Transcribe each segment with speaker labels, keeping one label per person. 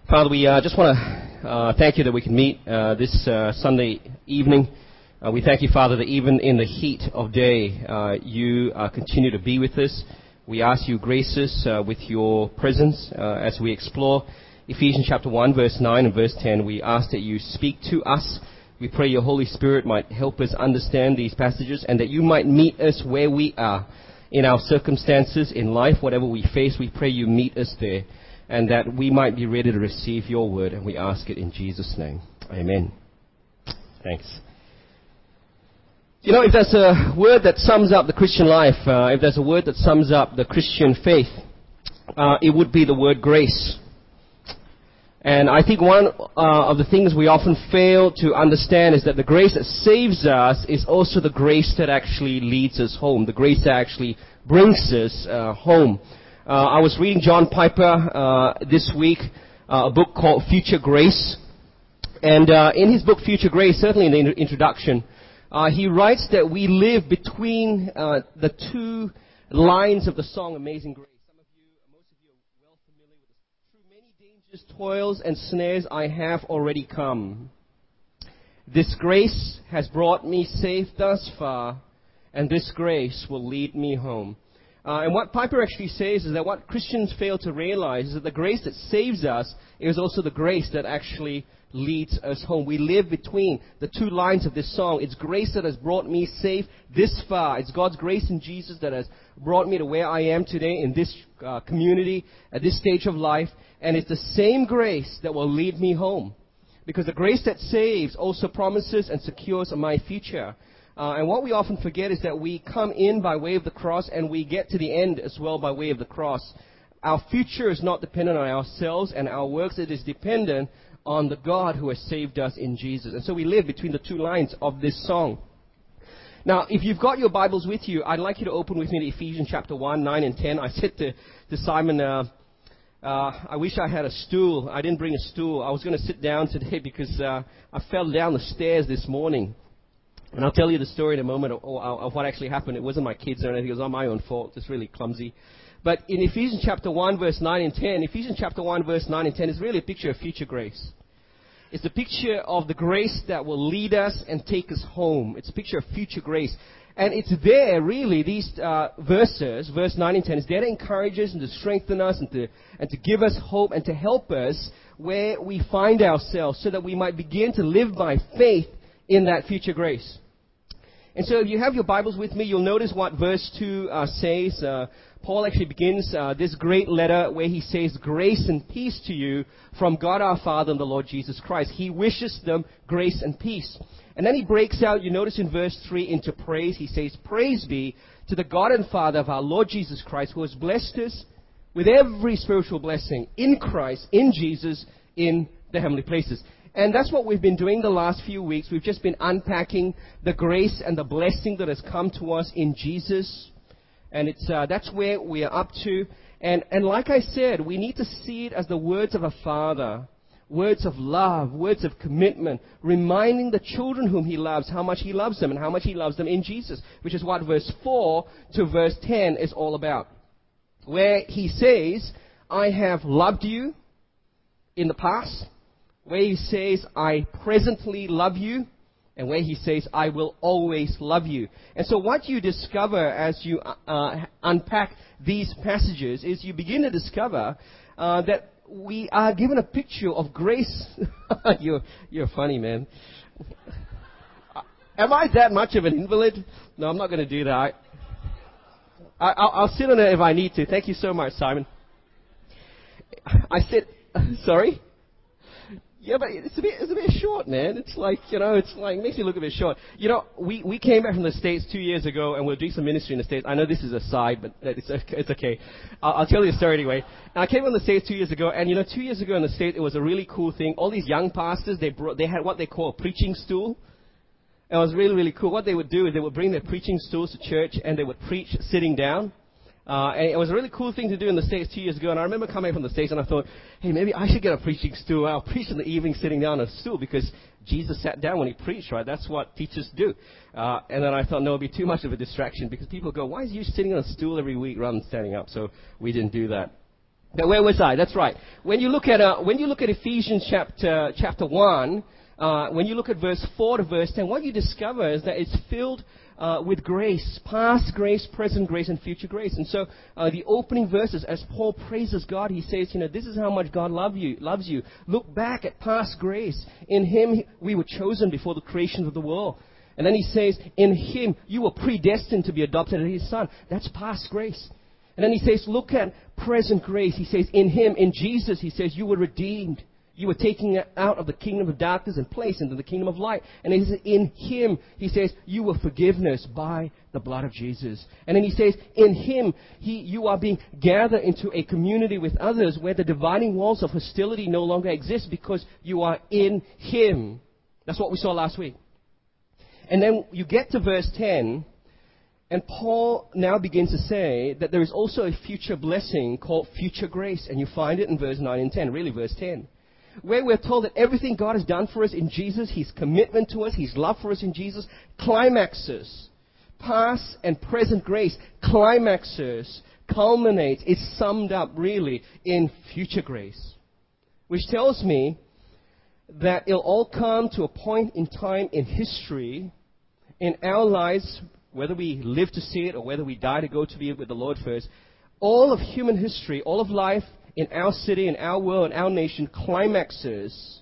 Speaker 1: Father, we just want to thank you that we can meet this Sunday evening. We thank you, Father, that even in the heat of day, you continue to be with us. We ask you grace us with your presence as we explore Ephesians chapter 1, verse 9 and verse 10. We ask that you speak to us. We pray your Holy Spirit might help us understand these passages and that you might meet us where we are in our circumstances, in life, whatever we face. We pray you meet us there, and that we might be ready to receive your word, and we ask it in Jesus' name. Amen. Thanks. You know, if there's a word that sums up the Christian life, if there's a word that sums up the Christian faith, it would be the word grace. And I think one of the things we often fail to understand is that the grace that saves us is also the grace that actually leads us home, the grace that actually brings us home. I was reading John Piper this week, a book called Future Grace. And in his book, Future Grace, certainly in the introduction, he writes that we live between the two lines of the song Amazing Grace. Most of you are well familiar with this. Through many dangers, toils, and snares I have already come. This grace has brought me safe thus far, and this grace will lead me home. And what Piper actually says is that what Christians fail to realize is that the grace that saves us is also the grace that actually leads us home. We live between the two lines of this song. It's grace that has brought me safe this far. It's God's grace in Jesus that has brought me to where I am today in this community, at this stage of life. And it's the same grace that will lead me home. Because the grace that saves also promises and secures my future. And what we often forget is that we come in by way of the cross and we get to the end as well by way of the cross. Our future is not dependent on ourselves and our works. It is dependent on the God who has saved us in Jesus. And so we live between the two lines of this song. Now, if you've got your Bibles with you, I'd like you to open with me to Ephesians chapter 1, 9 and 10. I said to Simon, I wish I had a stool. I didn't bring a stool. I was going to sit down today because I fell down the stairs this morning. And I'll tell you the story in a moment of what actually happened. It wasn't my kids or anything. It was on my own fault. It's really clumsy. But in Ephesians chapter 1, verse 9 and 10, Ephesians chapter 1, verse 9 and 10 is really a picture of future grace. It's a picture of the grace that will lead us and take us home. It's a picture of future grace. And it's there, really, these verses, verse 9 and 10, is there to encourage us and to strengthen us and to give us hope and to help us where we find ourselves so that we might begin to live by faith in that future grace. And so if you have your Bibles with me, you'll notice what verse 2 says. Paul actually begins this great letter where he says, grace and peace to you from God our Father and the Lord Jesus Christ. He wishes them grace and peace. And then he breaks out, you notice in verse 3, into praise. He says, praise be to the God and Father of our Lord Jesus Christ, who has blessed us with every spiritual blessing in Christ, in Jesus, in the heavenly places. And that's what we've been doing the last few weeks. We've just been unpacking the grace and the blessing that has come to us in Jesus. And that's where we are up to. And like I said, we need to see it as the words of a father. Words of love, words of commitment, reminding the children whom he loves how much he loves them and how much he loves them in Jesus, which is what verse 4 to verse 10 is all about. Where he says, I have loved you in the past. Where he says, I presently love you, and where he says, I will always love you. And so what you discover as you unpack these passages is you begin to discover that we are given a picture of grace. You're funny, man. Am I that much of an invalid? No, I'm not going to do that. I'll sit on it if I need to. Thank you so much, Simon. I said, sorry? Yeah, but it's a bit short, man. It's like, it makes me look a bit short. We came back from the States 2 years ago, and we're doing some ministry in the States. I know this is a side, but it's okay. I'll tell you the story anyway. I came from the States 2 years ago, and 2 years ago in the States, it was a really cool thing. All these young pastors, they had what they call a preaching stool. And it was really, really cool. What they would do is they would bring their preaching stools to church, and they would preach sitting down. And it was a really cool thing to do in the States 2 years ago. And I remember coming from the States and I thought, hey, maybe I should get a preaching stool. I'll preach in the evening sitting down on a stool because Jesus sat down when he preached, right? That's what teachers do. And then I thought, no, it would be too much of a distraction because people go, why is you sitting on a stool every week rather than standing up? So we didn't do that. Where was I? That's right. When you look at Ephesians chapter 1, when you look at verse 4 to verse 10, what you discover is that it's filled with grace, past grace, present grace, and future grace. And so the opening verses, as Paul praises God, he says, this is how much God loves you. Look back at past grace. In Him we were chosen before the creation of the world. And then he says, in Him you were predestined to be adopted as His Son. That's past grace. And then he says, look at present grace. He says, in Him, in Jesus, he says, you were redeemed. You were taken out of the kingdom of darkness and placed into the kingdom of light. And he says, in Him, he says, you were forgiveness by the blood of Jesus. And then he says, in Him, you are being gathered into a community with others where the dividing walls of hostility no longer exist because you are in Him. That's what we saw last week. And then you get to verse 10, and Paul now begins to say that there is also a future blessing called future grace. And you find it in verse 9 and 10, really verse 10. Where we're told that everything God has done for us in Jesus, His commitment to us, His love for us in Jesus, climaxes. Past and present grace climaxes, culminates, is summed up really in future grace. Which tells me that it'll all come to a point in time in history, in our lives, whether we live to see it or whether we die to go to be with the Lord first, all of human history, all of life in our city, in our world, in our nation, climaxes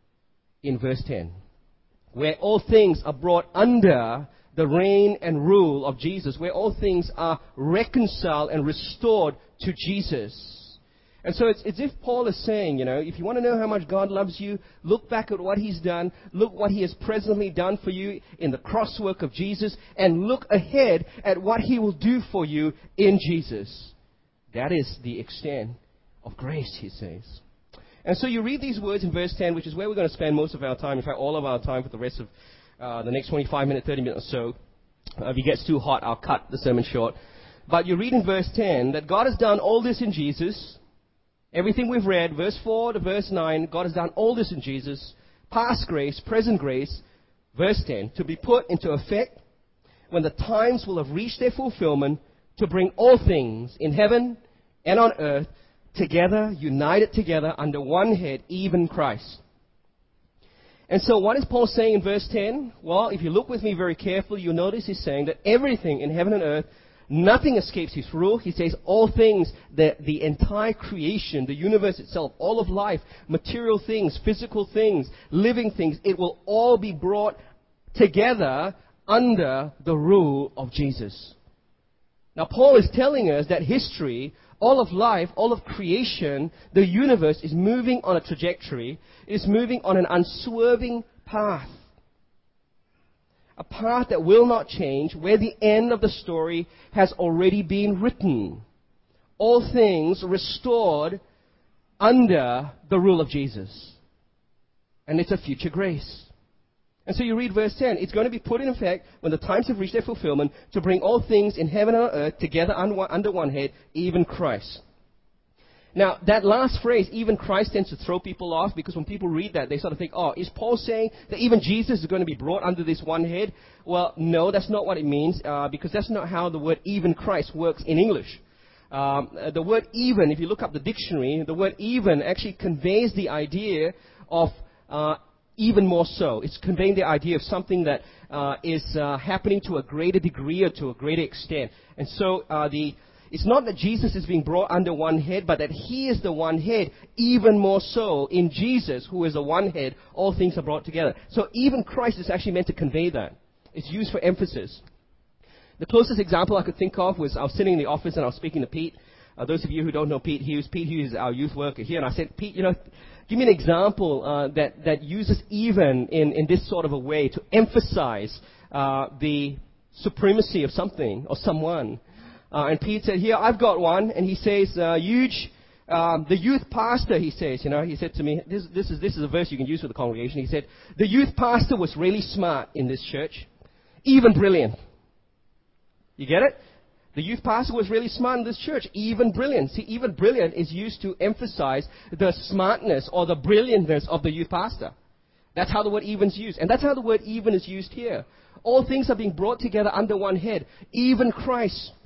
Speaker 1: in verse 10, where all things are brought under the reign and rule of Jesus, where all things are reconciled and restored to Jesus. And so it's as if Paul is saying, if you want to know how much God loves you, look back at what He's done, look what He has presently done for you in the crosswork of Jesus, and look ahead at what He will do for you in Jesus. That is the extent of grace, he says. And so you read these words in verse 10, which is where we're going to spend most of our time, in fact, all of our time for the rest of the next 25 minutes, 30 minutes or so. If it gets too hot, I'll cut the sermon short. But you read in verse 10 that God has done all this in Jesus. Everything we've read, verse 4 to verse 9, God has done all this in Jesus. Past grace, present grace, verse 10, to be put into effect when the times will have reached their fulfillment, to bring all things in heaven and on earth together, united together under one head, even Christ. And so what is Paul saying in verse 10? Well, if you look with me very carefully, you'll notice he's saying that everything in heaven and earth, nothing escapes His rule. He says all things, the entire creation, the universe itself, all of life, material things, physical things, living things, it will all be brought together under the rule of Jesus. Now, Paul is telling us that history, all of life, all of creation, the universe is moving on a trajectory, is moving on an unswerving path. A path that will not change, where the end of the story has already been written. All things restored under the rule of Jesus. And it's a future grace. And so you read verse 10. It's going to be put in effect when the times have reached their fulfillment, to bring all things in heaven and on earth together under one head, even Christ. Now, that last phrase, even Christ, tends to throw people off, because when people read that, they sort of think, is Paul saying that even Jesus is going to be brought under this one head? Well, no, that's not what it means, because that's not how the word even Christ works in English. The word even, if you look up the dictionary, the word even actually conveys the idea of even more so. It's conveying the idea of something that is happening to a greater degree or to a greater extent. And so it's not that Jesus is being brought under one head, but that He is the one head, even more so. In Jesus, who is the one head, all things are brought together. So even Christ is actually meant to convey that. It's used for emphasis. The closest example I could think of was I was sitting in the office and I was speaking to Pete. Those of you who don't know Pete Hughes is our youth worker here. And I said, Pete, give me an example that uses even in this sort of a way to emphasize the supremacy of something or someone. And Pete said, here, I've got one. And he says, the youth pastor, he says, he said to me, this is a verse you can use for the congregation. He said, the youth pastor was really smart in this church, even brilliant. You get it? The youth pastor was really smart in this church, even brilliant. See, even brilliant is used to emphasize the smartness or the brilliantness of the youth pastor. That's how the word even is used. And that's how the word even is used here. All things are being brought together under one head, even Christ.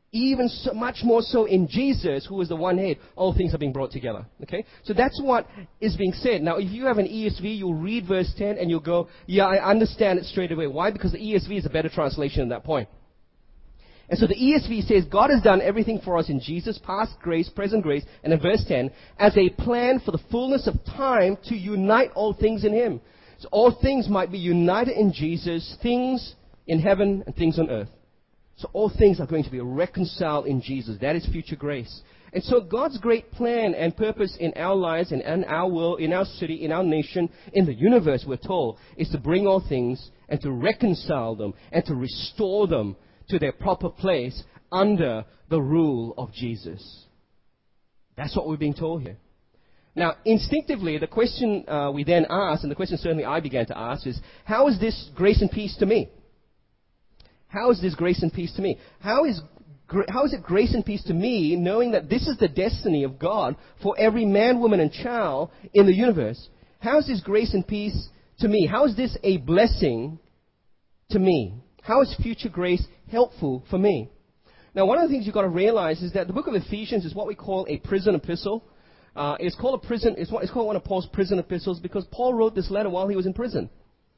Speaker 1: Even so, much more so in Jesus, who is the one head, all things are being brought together. Okay? So that's what is being said. Now, if you have an ESV, you'll read verse 10 and you'll go, yeah, I understand it straight away. Why? Because the ESV is a better translation at that point. And so the ESV says, God has done everything for us in Jesus, past grace, present grace, and in verse 10, as a plan for the fullness of time to unite all things in Him. So all things might be united in Jesus, things in heaven and things on earth. So all things are going to be reconciled in Jesus. That is future grace. And so God's great plan and purpose in our lives and in our world, in our city, in our nation, in the universe, we're told, is to bring all things and to reconcile them and to restore them to their proper place under the rule of Jesus. That's what we're being told here. Now, instinctively, the question we then ask, and the question certainly I began to ask, is, how is this grace and peace to me? How is this grace and peace to me? How is it grace and peace to me, knowing that this is the destiny of God for every man, woman, and child in the universe? How is this grace and peace to me? How is this a blessing to me? How is future grace helpful for me? Now, one of the things you've got to realize is that the book of Ephesians is what we call a prison epistle. It's called one of Paul's prison epistles because Paul wrote this letter while he was in prison.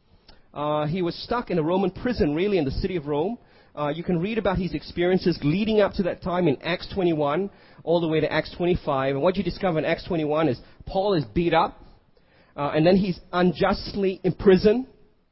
Speaker 1: He was stuck in a Roman prison, really, in the city of Rome. You can read about his experiences leading up to that time in Acts 21, all the way to Acts 25. And what you discover in Acts 21 is Paul is beat up, and then he's unjustly imprisoned.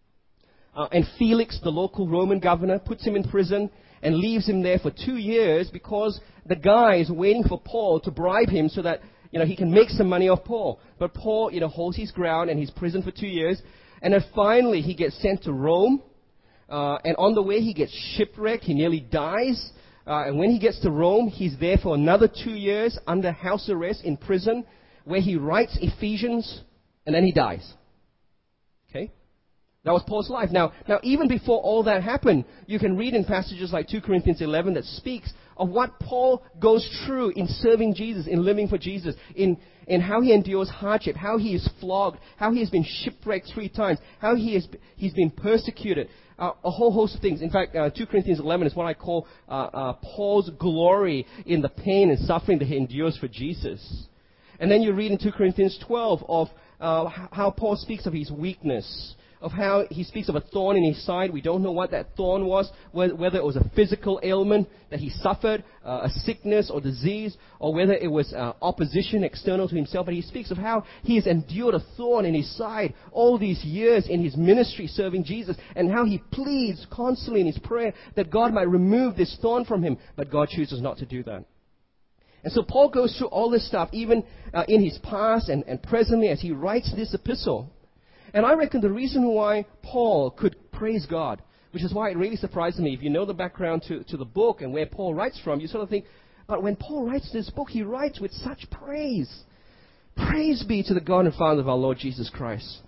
Speaker 1: And Felix, the local Roman governor, puts him in prison and leaves him there for 2 years because the guy is waiting for Paul to bribe him so that, he can make some money off Paul. But Paul, holds his ground and he's prisoned for 2 years. And then finally he gets sent to Rome. And on the way he gets shipwrecked. He nearly dies. And when he gets to Rome, he's there for another 2 years under house arrest in prison where he writes Ephesians and then he dies. Okay? That was Paul's life. Now, even before all that happened, you can read in passages like 2 Corinthians 11 that speaks of what Paul goes through in serving Jesus, in living for Jesus, in how he endures hardship, how he is flogged, how he has been shipwrecked 3 times, how he's been persecuted, a whole host of things. In fact, 2 Corinthians 11 is what I call Paul's glory in the pain and suffering that he endures for Jesus. And then you read in 2 Corinthians 12 of how Paul speaks of his weakness, of how he speaks of a thorn in his side. We don't know what that thorn was, whether it was a physical ailment that he suffered, a sickness or disease, or whether it was opposition external to himself. But he speaks of how he has endured a thorn in his side all these years in his ministry serving Jesus, and how he pleads constantly in his prayer that God might remove this thorn from him. But God chooses not to do that. And so Paul goes through all this stuff, even in his past and presently as he writes this epistle. And I reckon the reason why Paul could praise God, which is why it really surprised me, if you know the background to the book and where Paul writes from, you sort of think, but when Paul writes this book, he writes with such praise. Praise be to the God and Father of our Lord Jesus Christ.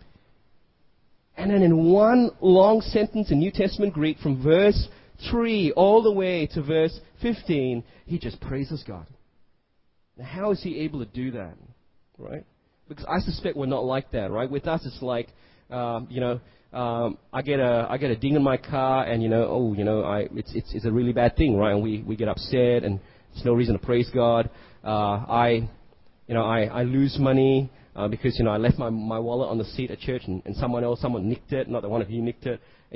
Speaker 1: And then in one long sentence in New Testament Greek, from verse 3 all the way to verse 15, he just praises God. Now, how is he able to do that? Right? Because I suspect we're not like that, right? With us, it's like, I get a ding in my car, and it's a really bad thing, right? And we get upset, and there's no reason to praise God. I lose money because I left my wallet on the seat at church, and someone nicked it. Not that one of you nicked it,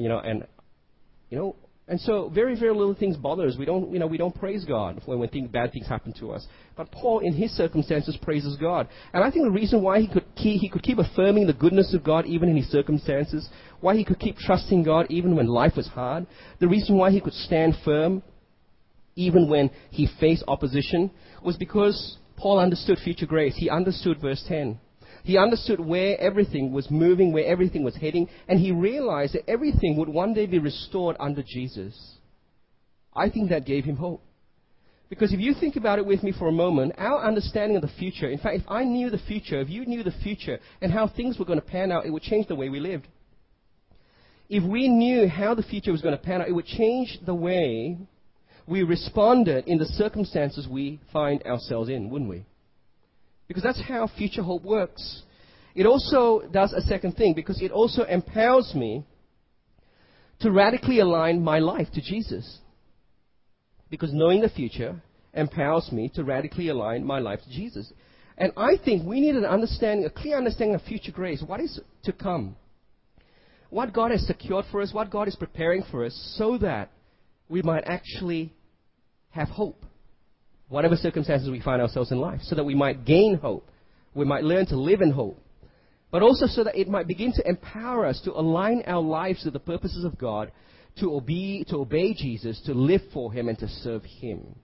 Speaker 1: and so very, very little things bother us. We don't praise God when bad things happen to us. But Paul, in his circumstances, praises God. And I think the reason why he could keep affirming the goodness of God even in his circumstances, why he could keep trusting God even when life was hard, the reason why he could stand firm even when he faced opposition, was because Paul understood future grace. He understood verse 10. He understood where everything was moving, where everything was heading, and he realized that everything would one day be restored under Jesus. I think that gave him hope. Because if you think about it with me for a moment, our understanding of the future, in fact, if I knew the future, if you knew the future and how things were going to pan out, it would change the way we lived. If we knew how the future was going to pan out, it would change the way we responded in the circumstances we find ourselves in, wouldn't we? Because that's how future hope works. It also does a second thing, because it also empowers me to radically align my life to Jesus. because knowing the future empowers me to radically align my life to Jesus. And I think we need an understanding, a clear understanding of future grace. What is to come? What God has secured for us, what God is preparing for us, so that we might actually have hope, whatever circumstances we find ourselves in life, so that we might gain hope. We might learn to live in hope. But also so that it might begin to empower us to align our lives to the purposes of God, to obey Jesus, to live for Him, and to serve Him.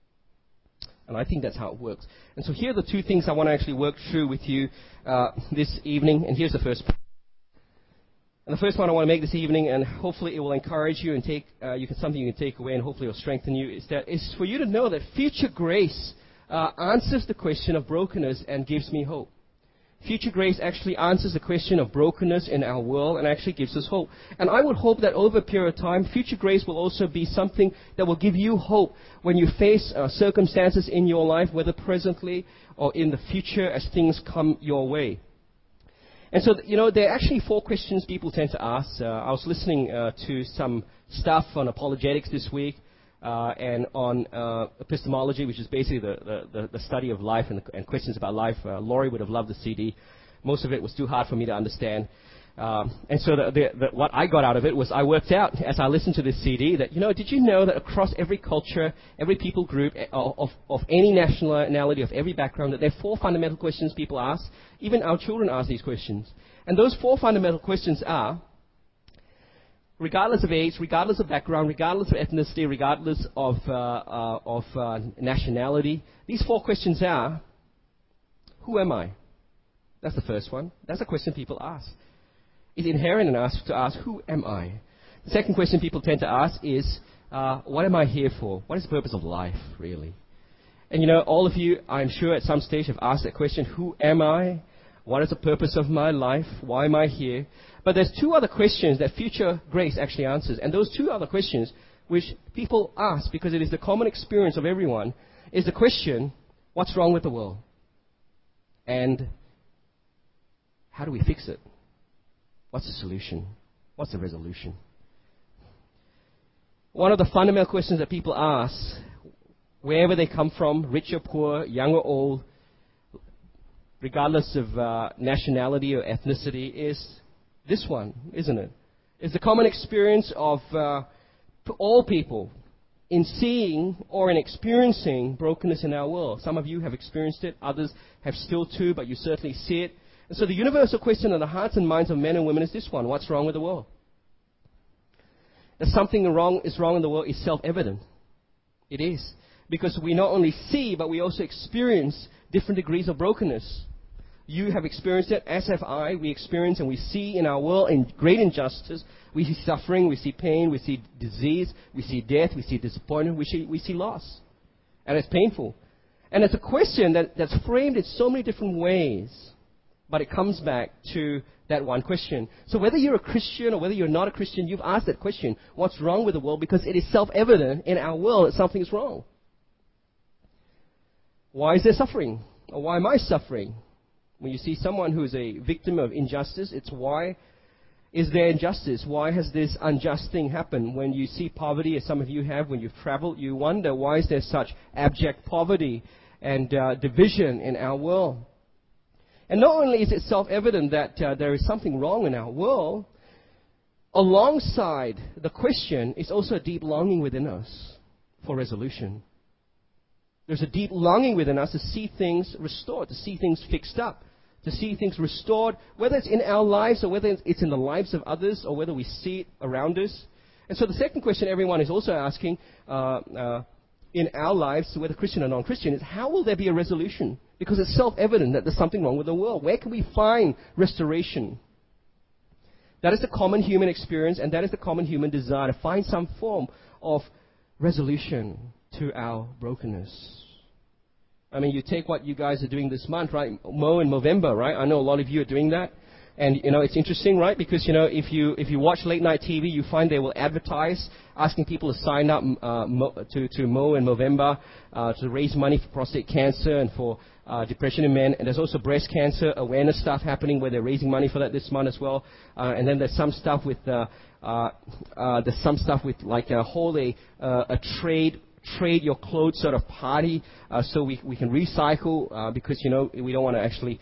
Speaker 1: And I think that's how it works. And so here are the two things I want to actually work through with you this evening. And here's the first point. And the first one I want to make this evening, and hopefully it will encourage you and something you can take away, and hopefully it will strengthen you, is for you to know that future grace answers the question of brokenness and gives me hope. Future grace actually answers the question of brokenness in our world and actually gives us hope. And I would hope that over a period of time, future grace will also be something that will give you hope when you face circumstances in your life, whether presently or in the future as things come your way. And so, there are actually 4 questions people tend to ask. I was listening to some stuff on apologetics this week and on epistemology, which is basically the study of life and questions about life. Laurie would have loved the CD. Most of it was too hard for me to understand. And so what I got out of it was I worked out as I listened to this CD that, did you know that across every culture, every people group of any nationality, of every background, that there are 4 fundamental questions people ask? Even our children ask these questions. And those 4 fundamental questions are, regardless of age, regardless of background, regardless of ethnicity, regardless of nationality, these 4 questions are, who am I? That's the first one. That's a question people ask. It's inherent in us to ask, who am I? The second question people tend to ask is, what am I here for? What is the purpose of life, really? And all of you, I'm sure at some stage have asked that question, who am I? What is the purpose of my life? Why am I here? But there's 2 other questions that future grace actually answers. And those 2 other questions, which people ask because it is the common experience of everyone, is the question, what's wrong with the world? And how do we fix it? What's the solution? What's the resolution? One of the fundamental questions that people ask, wherever they come from, rich or poor, young or old, regardless of nationality or ethnicity, is this one, isn't it? It's the common experience of all people in seeing or in experiencing brokenness in our world. Some of you have experienced it, others have still to, but you certainly see it. And so the universal question in the hearts and minds of men and women is this one: what's wrong with the world? That something is wrong in the world is self-evident. It is. Because we not only see, but we also experience different degrees of brokenness. You have experienced it, as have I. We experience and we see in our world in great injustice. We see suffering, we see pain, we see disease, we see death, we see disappointment, we see loss. And it's painful. And it's a question that's framed in so many different ways. But it comes back to that one question. So whether you're a Christian or whether you're not a Christian, you've asked that question, what's wrong with the world? Because it is self-evident in our world that something is wrong. Why is there suffering? Or why am I suffering? When you see someone who is a victim of injustice, it's why is there injustice? Why has this unjust thing happened? When you see poverty, as some of you have, when you've traveled, you wonder, why is there such abject poverty and division in our world? And not only is it self-evident that there is something wrong in our world, alongside the question is also a deep longing within us for resolution. There's a deep longing within us to see things restored, to see things fixed up, to see things restored, whether it's in our lives or whether it's in the lives of others or whether we see it around us. And so the second question everyone is also asking in our lives, whether Christian or non-Christian, is how will there be a resolution? Because it's self-evident that there's something wrong with the world. Where can we find restoration? That is the common human experience, and that is the common human desire, to find some form of resolution to our brokenness. I mean, you take what you guys are doing this month, right? Mo in Movember, right? I know a lot of you are doing that. And, it's interesting, right? Because, if you watch late night TV, you find they will advertise asking people to sign up to Mo in Movember to raise money for prostate cancer and for depression in men. And there's also breast cancer awareness stuff happening where they're raising money for that this month as well. And then there's some stuff with like a whole a trade trade your clothes sort of party, so we can recycle, because, we don't want to actually,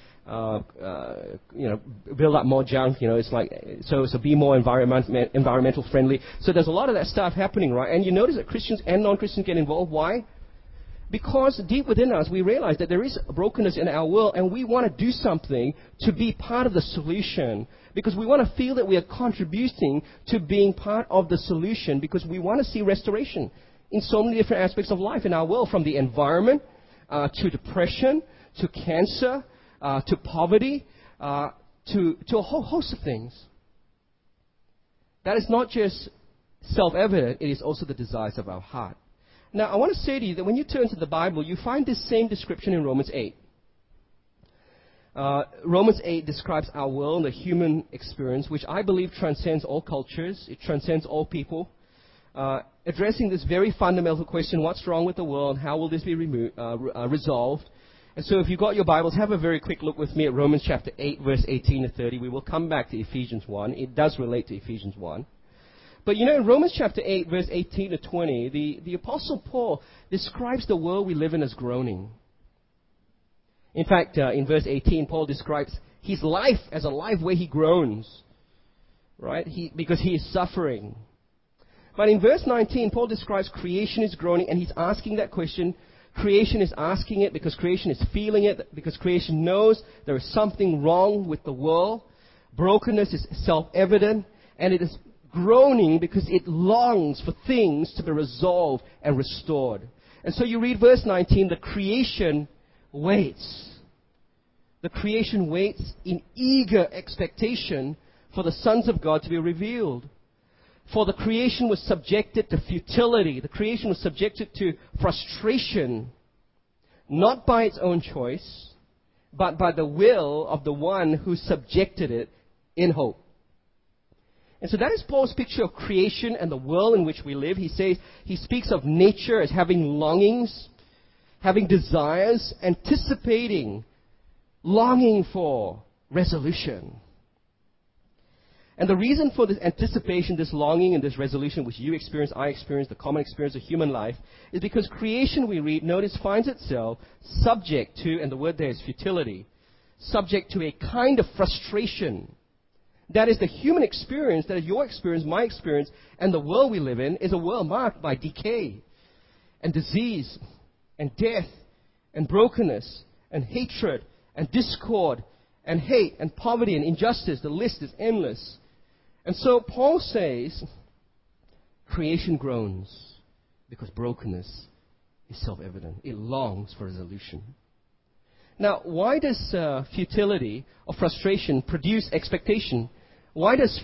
Speaker 1: build up more junk. It's like, so be more environmental friendly. So there's a lot of that stuff happening, right? And you notice that Christians and non-Christians get involved. Why? Because deep within us, we realize that there is brokenness in our world, and we want to do something to be part of the solution. Because we want to feel that we are contributing to being part of the solution, because we want to see restoration in so many different aspects of life in our world, from the environment to depression, to cancer, to poverty, to a whole host of things. That is not just self-evident, it is also the desires of our heart. Now, I want to say to you that when you turn to the Bible, you find this same description in Romans 8. Romans 8 describes our world, the human experience, which I believe transcends all cultures. It transcends all people. Addressing this very fundamental question, what's wrong with the world? How will this be resolved? And so if you've got your Bibles, have a very quick look with me at Romans chapter 8, verse 18 to 30. We will come back to Ephesians 1. It does relate to Ephesians 1. But in Romans chapter 8, verse 18 to 20, the Apostle Paul describes the world we live in as groaning. In fact, in verse 18, Paul describes his life as a life where he groans, right? Because he is suffering. But in verse 19, Paul describes creation is groaning, and he's asking that question. Creation is asking it because creation is feeling it, because creation knows there is something wrong with the world. Brokenness is self-evident, and it is groaning because it longs for things to be resolved and restored. And so you read verse 19, the creation waits. The creation waits in eager expectation for the sons of God to be revealed. For the creation was subjected to futility. The creation was subjected to frustration, not by its own choice, but by the will of the one who subjected it in hope. And so that is Paul's picture of creation and the world in which we live. He speaks of nature as having longings, having desires, anticipating, longing for resolution. And the reason for this anticipation, this longing, and this resolution, which you experience, I experience, the common experience of human life, is because creation, we read, notice, finds itself subject to, and the word there is futility, subject to a kind of frustration. That is the human experience, that is your experience, my experience, and the world we live in is a world marked by decay and disease and death and brokenness and hatred and discord and hate and poverty and injustice. The list is endless. And so Paul says, creation groans because brokenness is self-evident. It longs for resolution. Now, why does futility or frustration produce expectation? Why does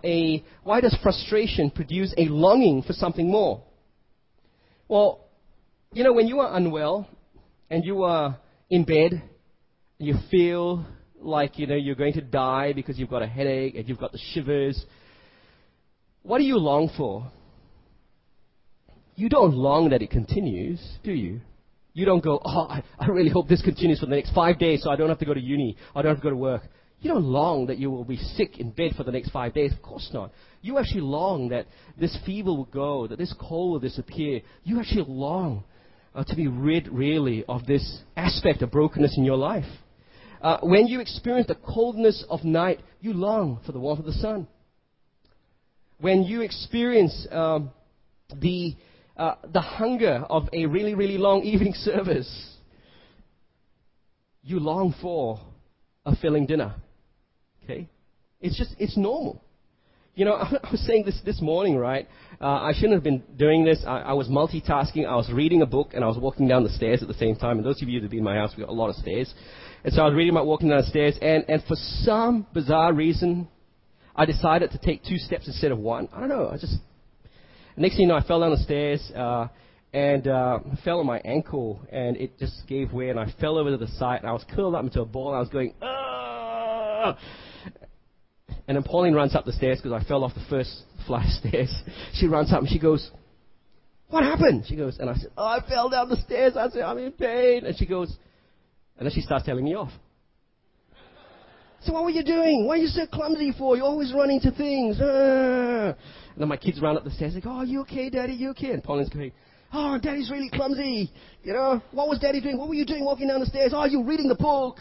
Speaker 1: frustration produce a longing for something more? Well, when you are unwell and you are in bed, you feel like, you're going to die because you've got a headache and you've got the shivers. What do you long for? You don't long that it continues, do you? You don't go, I really hope this continues for the next 5 days so I don't have to go to uni, I don't have to go to work. You don't long that you will be sick in bed for the next 5 days. Of course not. You actually long that this fever will go, that this cold will disappear. You actually long to be rid, really, of this aspect of brokenness in your life. When you experience the coldness of night, you long for the warmth of the sun. When you experience the hunger of a really, really long evening service, you long for a filling dinner. Okay? It's normal. I was saying this morning, right? I shouldn't have been doing this. I was multitasking. I was reading a book and I was walking down the stairs at the same time. And those of you that have been in my house, we've got a lot of stairs. And so I was walking down the stairs, and for some bizarre reason, I decided to take 2 steps instead of 1. I don't know. Next thing you know, I fell down the stairs and fell on my ankle, and it just gave way, and I fell over to the side, and I was curled up into a ball, and I was going, ah! And then Pauline runs up the stairs because I fell off the first flight of stairs. She runs up and she goes, what happened? She goes, and I said, I fell down the stairs. I said, I'm in pain. And she goes, and then she starts telling me off. So what were you doing? What are you so clumsy for? You're always running to things. And then my kids run up the stairs. They go, are you okay, Daddy? You okay? And Pauline's going, Oh, Daddy's really clumsy. You know, what was Daddy doing? What were you doing walking down the stairs? Oh, you're reading the book.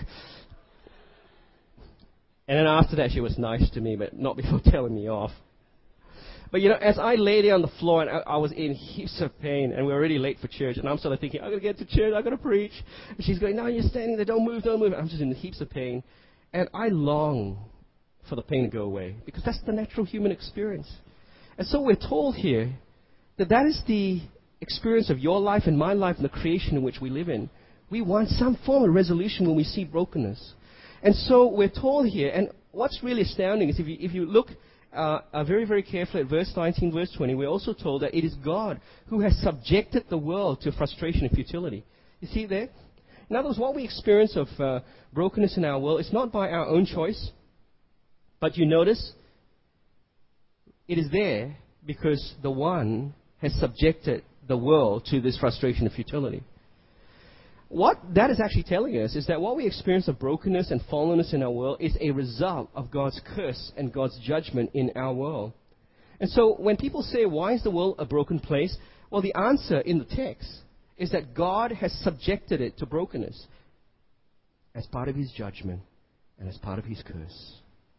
Speaker 1: And then after that, she was nice to me, but not before telling me off. But, you know, as I lay there on the floor, and I was in heaps of pain, and we were already late for church, and I'm sort of thinking, I'm going to get to church, I'm going to preach. And she's going, no, you're standing there, don't move, don't move. I'm just in heaps of pain. And I long for the pain to go away, because that's the natural human experience. And so we're told here that that is the experience of your life and my life and the creation in which we live in. We want some form of resolution when we see brokenness. And so we're told here, and what's really astounding is if you look very, very carefully at verse 19, verse 20, we're also told that it is God who has subjected the world to frustration and futility. You see there? In other words, what we experience of brokenness in our world is not by our own choice, but you notice it is there because the one has subjected the world to this frustration and futility. What that is actually telling us is that what we experience of brokenness and fallenness in our world is a result of God's curse and God's judgment in our world. And so when people say, why is the world a broken place? Well, the answer in the text is that God has subjected it to brokenness as part of His judgment and as part of His curse.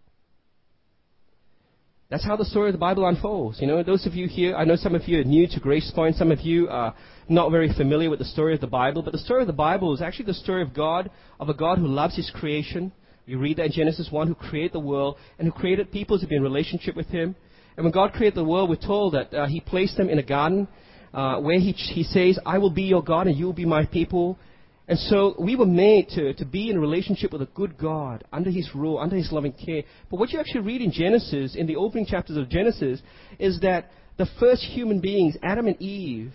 Speaker 1: That's how the story of the Bible unfolds. You know, those of you here, I know some of you are new to Grace Point. Some of you are not very familiar with the story of the Bible. But the story of the Bible is actually the story of a God who loves His creation. You read that in Genesis 1, who created the world and who created people to be in relationship with Him. And when God created the world, we're told that He placed them in a garden where He says, I will be your God and you will be my people. And so we were made to be in a relationship with a good God, under His rule, under His loving care. But what you actually read in Genesis, in the opening chapters of Genesis, is that the first human beings, Adam and Eve,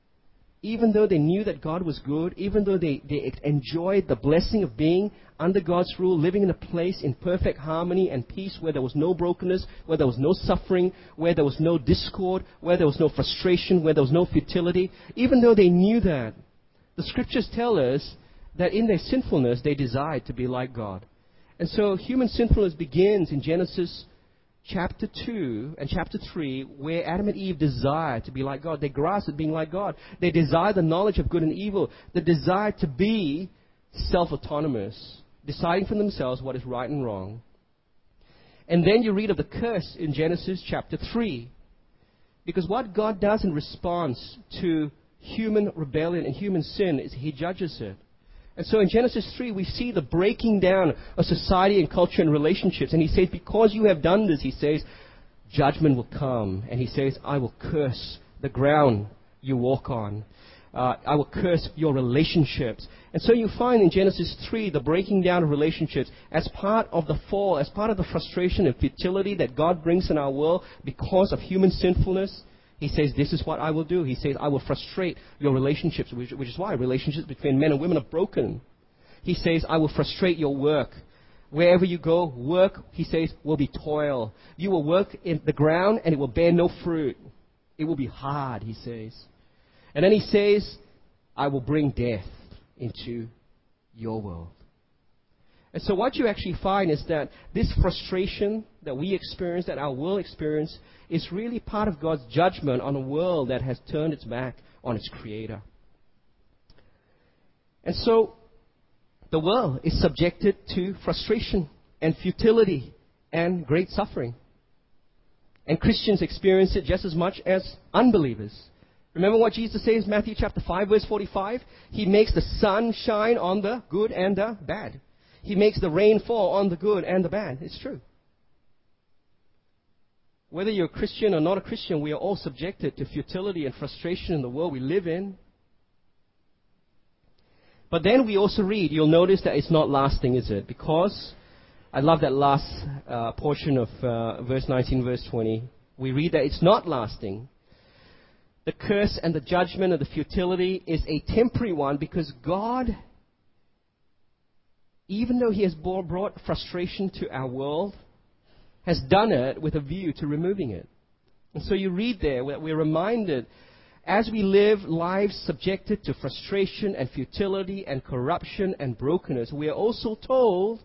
Speaker 1: even though they knew that God was good, even though they enjoyed the blessing of being under God's rule, living in a place in perfect harmony and peace where there was no brokenness, where there was no suffering, where there was no discord, where there was no frustration, where there was no futility, even though they knew that, the Scriptures tell us that in their sinfulness, they desired to be like God. And so human sinfulness begins in Genesis chapter 2 and chapter 3, where Adam and Eve desire to be like God. They grasp at being like God. They desire the knowledge of good and evil. They desire to be self-autonomous, deciding for themselves what is right and wrong. And then you read of the curse in Genesis chapter 3. Because what God does in response to human rebellion and human sin is He judges it. And so in Genesis 3, we see the breaking down of society and culture and relationships. And He says, because you have done this, He says, judgment will come. And He says, I will curse the ground you walk on. I will curse your relationships. And so you find in Genesis 3 the breaking down of relationships as part of the fall, as part of the frustration and futility that God brings in our world because of human sinfulness. He says, this is what I will do. He says, I will frustrate your relationships, which is why relationships between men and women are broken. He says, I will frustrate your work. Wherever you go, work, He says, will be toil. You will work in the ground and it will bear no fruit. It will be hard, He says. And then He says, I will bring death into your world. And so what you actually find is that this frustration that we experience, that our world experiences, is really part of God's judgment on a world that has turned its back on its Creator. And so the world is subjected to frustration and futility and great suffering. And Christians experience it just as much as unbelievers. Remember what Jesus says in Matthew chapter 5, verse 45? He makes the sun shine on the good and the bad. He makes the rain fall on the good and the bad. It's true. Whether you're a Christian or not a Christian, we are all subjected to futility and frustration in the world we live in. But then we also read, you'll notice that it's not lasting, is it? Because, I love that last portion of verse 19, verse 20. We read that it's not lasting. The curse and the judgment and the futility is a temporary one because God, even though He has brought frustration to our world, has done it with a view to removing it. And so you read there that we're reminded, as we live lives subjected to frustration and futility and corruption and brokenness, we are also told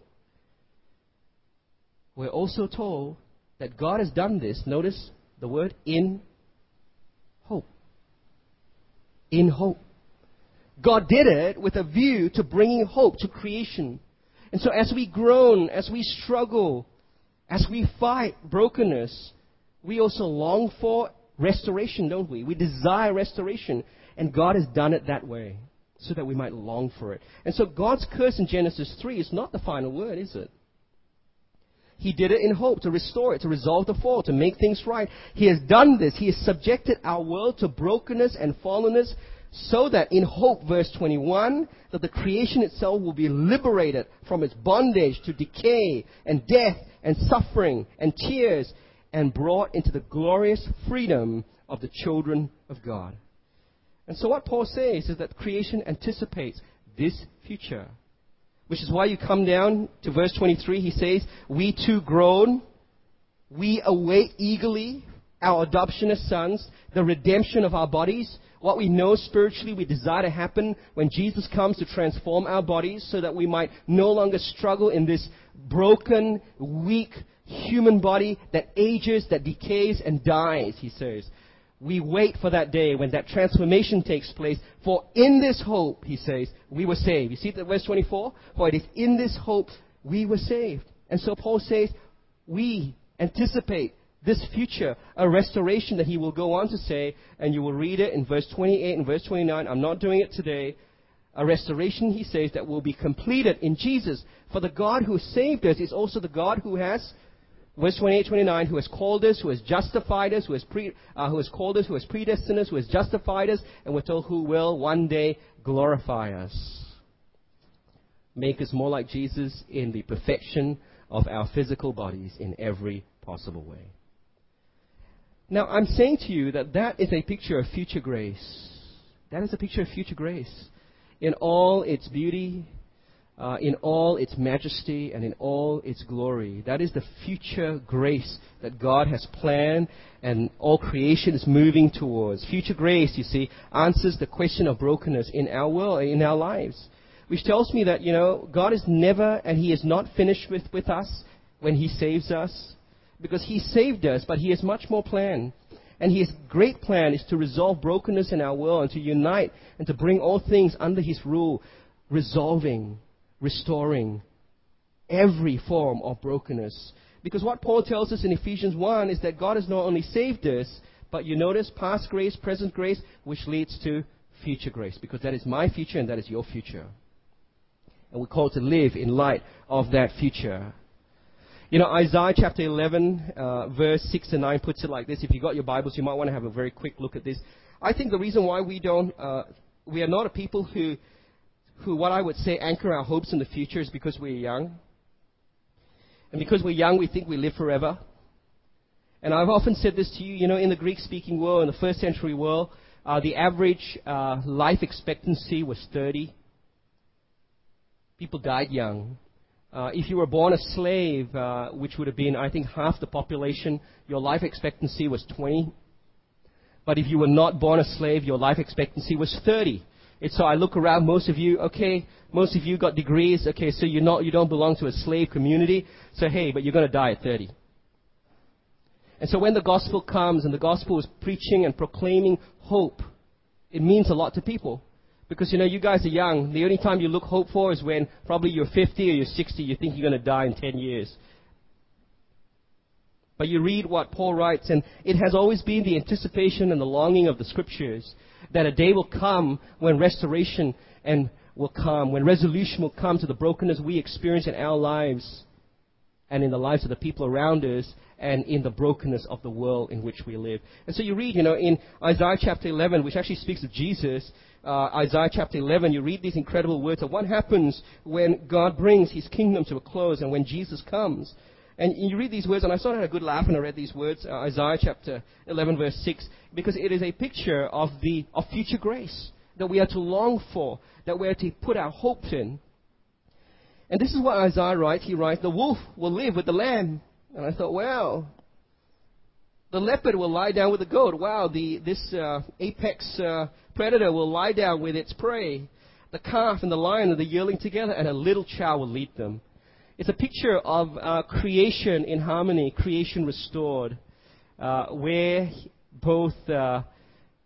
Speaker 1: that God has done this, notice the word, in hope. in hope. God did it with a view to bringing hope to creation. And so as we groan, as we struggle, as we fight brokenness, we also long for restoration, don't we? We desire restoration. And God has done it that way so that we might long for it. And so God's curse in Genesis 3 is not the final word, is it? He did it in hope to restore it, to resolve the fall, to make things right. He has done this. He has subjected our world to brokenness and fallenness so that in hope, verse 21, that the creation itself will be liberated from its bondage to decay and death and suffering and tears and brought into the glorious freedom of the children of God. And so what Paul says is that creation anticipates this future. Which is why you come down to verse 23. He says, we too groan, we await eagerly our adoption as sons, the redemption of our bodies. What we know spiritually we desire to happen when Jesus comes to transform our bodies so that we might no longer struggle in this broken, weak human body that ages, that decays and dies, he says. We wait for that day when that transformation takes place. For in this hope, he says, we were saved. You see that verse 24? For it is in this hope we were saved. And so Paul says, we anticipate this future, a restoration that he will go on to say, and you will read it in verse 28 and verse 29. I'm not doing it today. A restoration, he says, that will be completed in Jesus. For the God who saved us is also the God who has, verse 28, 29, who has called us, who has justified us, who has called us, who has predestined us, who has justified us, and we're told who will one day glorify us. Make us more like Jesus in the perfection of our physical bodies in every possible way. Now, I'm saying to you that is a picture of future grace. That is a picture of future grace. In all its beauty, in all its majesty, and in all its glory. That is the future grace that God has planned and all creation is moving towards. Future grace, you see, answers the question of brokenness in our world, in our lives. Which tells me that, God is never, and He is not finished with us when He saves us. Because He saved us, but He has much more planned. And His great plan is to resolve brokenness in our world and to unite and to bring all things under His rule, resolving, restoring every form of brokenness. Because what Paul tells us in Ephesians 1 is that God has not only saved us, but you notice past grace, present grace, which leads to future grace. Because that is my future and that is your future. And we're called to live in light of that future. Isaiah chapter 11, verse 6 and 9 puts it like this. If you got your Bibles, you might want to have a very quick look at this. I think the reason why we are not a people who, what I would say, anchor our hopes in the future is because we're young. And because we're young, we think we live forever. And I've often said this to you, in the Greek-speaking world, in the first century world, the average life expectancy was 30. People died young. If you were born a slave, which would have been, I think, half the population, your life expectancy was 20. But if you were not born a slave, your life expectancy was 30. And so I look around, most of you got degrees, so you don't belong to a slave community. So hey, but you're going to die at 30. And so when the gospel comes and the gospel is preaching and proclaiming hope, it means a lot to people. Because, you guys are young. The only time you look hope for is when probably you're 50 or you're 60, you think you're going to die in 10 years. But you read what Paul writes, and it has always been the anticipation and the longing of the Scriptures that a day will come when restoration will come, when resolution will come to the brokenness we experience in our lives and in the lives of the people around us and in the brokenness of the world in which we live. And so you read, in Isaiah chapter 11, which actually speaks of Jesus, Isaiah chapter 11, you read these incredible words of what happens when God brings His kingdom to a close and when Jesus comes. And you read these words, and I sort of had a good laugh when I read these words, Isaiah chapter 11, verse 6, because it is a picture of future grace that we are to long for, that we are to put our hope in. And this is what Isaiah writes. He writes, the wolf will live with the lamb. And I thought, wow. The leopard will lie down with the goat. Wow, this apex predator will lie down with its prey. The calf and the lion and the yearling together, and a little child will lead them. It's a picture of creation in harmony, creation restored, where both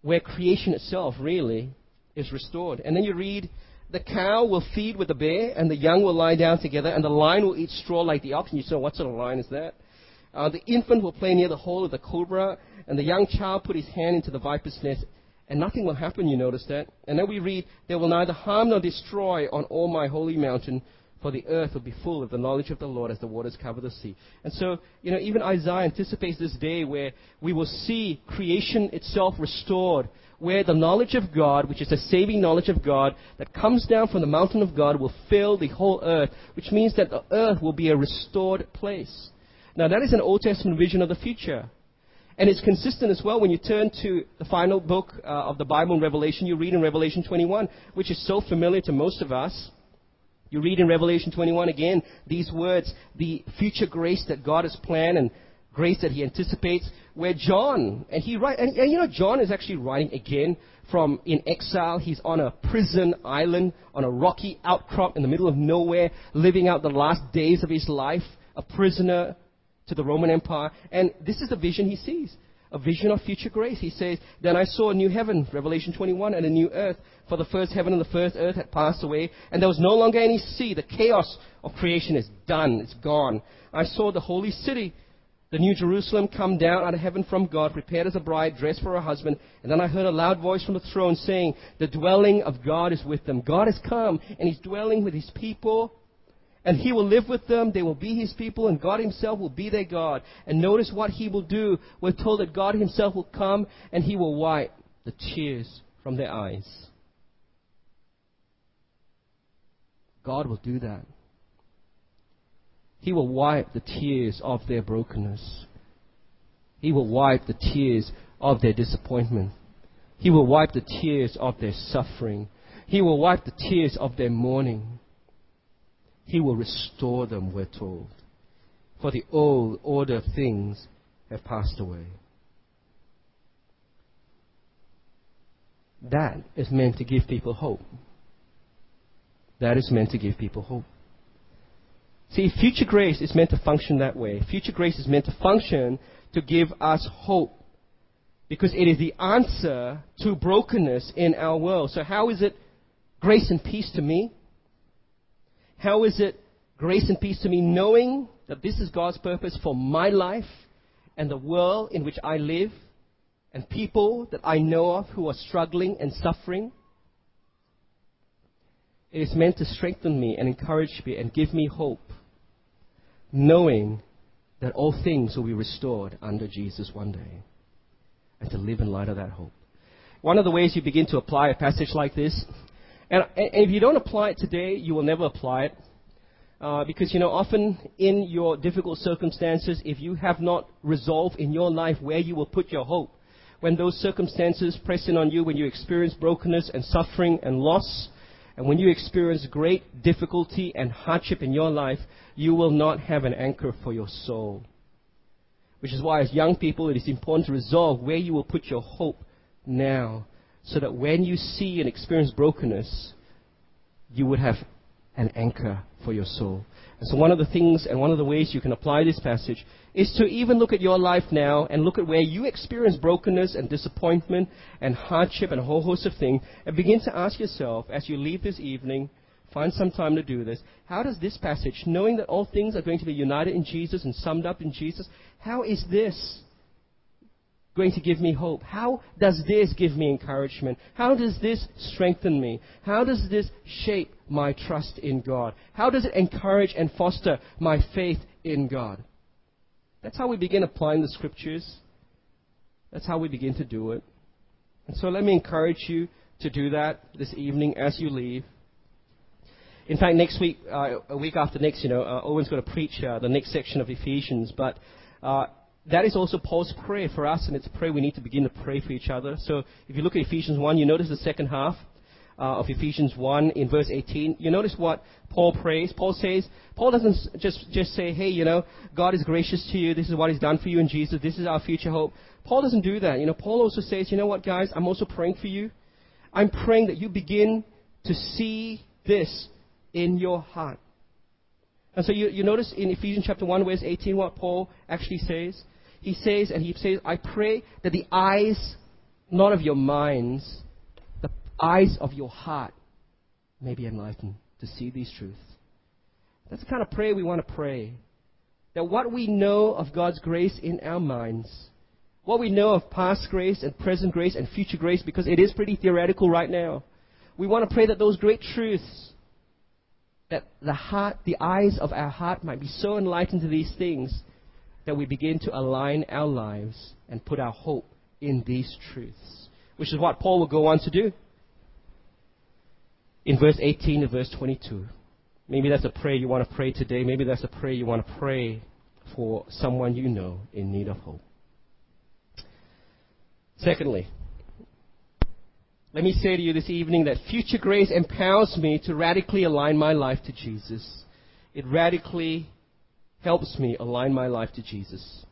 Speaker 1: where creation itself really is restored. And then you read, the cow will feed with the bear, and the young will lie down together, and the lion will eat straw like the ox. And you say, what sort of lion is that? The infant will play near the hole of the cobra, and the young child put his hand into the viper's nest, and nothing will happen, you notice that? And then we read, they will neither harm nor destroy on all my holy mountain, for the earth will be full of the knowledge of the Lord as the waters cover the sea. And so, even Isaiah anticipates this day where we will see creation itself restored, where the knowledge of God, which is the saving knowledge of God, that comes down from the mountain of God, will fill the whole earth, which means that the earth will be a restored place. Now, that is an Old Testament vision of the future. And it's consistent as well when you turn to the final book of the Bible in Revelation. You read in Revelation 21, which is so familiar to most of us. You read in Revelation 21 again these words, the future grace that God has planned and grace that he anticipates, where John, John is actually writing again from in exile. He's on a prison island, on a rocky outcrop in the middle of nowhere, living out the last days of his life, a prisoner to the Roman Empire. And this is the vision he sees, a vision of future grace. He says, then I saw a new heaven, Revelation 21, and a new earth, for the first heaven and the first earth had passed away, and there was no longer any sea. The chaos of creation is done, it's gone. I saw the holy city, the new Jerusalem, come down out of heaven from God, prepared as a bride, dressed for her husband. And then I heard a loud voice from the throne saying, the dwelling of God is with them. God has come, and he's dwelling with his people. And he will live with them, they will be his people, and God himself will be their God. And notice what he will do. We're told that God himself will come, and he will wipe the tears from their eyes. God will do that. He will wipe the tears of their brokenness. He will wipe the tears of their disappointment. He will wipe the tears of their suffering. He will wipe the tears of their mourning. He will restore them, we're told. For the old order of things have passed away. That is meant to give people hope. That is meant to give people hope. See, future grace is meant to function that way. Future grace is meant to function to give us hope, because it is the answer to brokenness in our world. So how is it grace and peace to me? How is it grace and peace to me knowing that this is God's purpose for my life and the world in which I live and people that I know of who are struggling and suffering? It is meant to strengthen me and encourage me and give me hope, knowing that all things will be restored under Jesus one day, and to live in light of that hope. One of the ways you begin to apply a passage like this, and if you don't apply it today, you will never apply it. Because, often in your difficult circumstances, if you have not resolved in your life where you will put your hope, when those circumstances press in on you, when you experience brokenness and suffering and loss, and when you experience great difficulty and hardship in your life, you will not have an anchor for your soul. Which is why as young people, it is important to resolve where you will put your hope now, so that when you see and experience brokenness, you would have an anchor for your soul. And so one of the things and one of the ways you can apply this passage is to even look at your life now and look at where you experience brokenness and disappointment and hardship and a whole host of things, and begin to ask yourself as you leave this evening, find some time to do this, how does this passage, knowing that all things are going to be united in Jesus and summed up in Jesus, how is this going to give me hope? How does this give me encouragement? How does this strengthen me? How does this shape my trust in God? How does it encourage and foster my faith in God? That's how we begin applying the Scriptures. That's how we begin to do it. And so let me encourage you to do that this evening as you leave. In fact, next week, a week after next, Owen's going to preach the next section of Ephesians, but that is also Paul's prayer for us, and it's a prayer we need to begin to pray for each other. So if you look at Ephesians 1, you notice the second half of Ephesians 1 in verse 18. You notice what Paul prays. Paul doesn't just say, hey, God is gracious to you. This is what he's done for you in Jesus. This is our future hope. Paul doesn't do that. Paul also says, you know what, guys, I'm also praying for you. I'm praying that you begin to see this in your heart. And so you notice in Ephesians chapter 1, verse 18, what Paul actually says. He says, I pray that the eyes not of your minds, the eyes of your heart may be enlightened to see these truths. That's the kind of prayer we want to pray. That what we know of God's grace in our minds, what we know of past grace and present grace and future grace, because it is pretty theoretical right now, we want to pray that those great truths, that the eyes of our heart might be so enlightened to these things that we begin to align our lives and put our hope in these truths, which is what Paul will go on to do in verse 18 to verse 22. Maybe that's a prayer you want to pray today. Maybe that's a prayer you want to pray for someone you know in need of hope. Secondly, let me say to you this evening that future grace empowers me to radically align my life to Jesus. It radically helps me align my life to Jesus.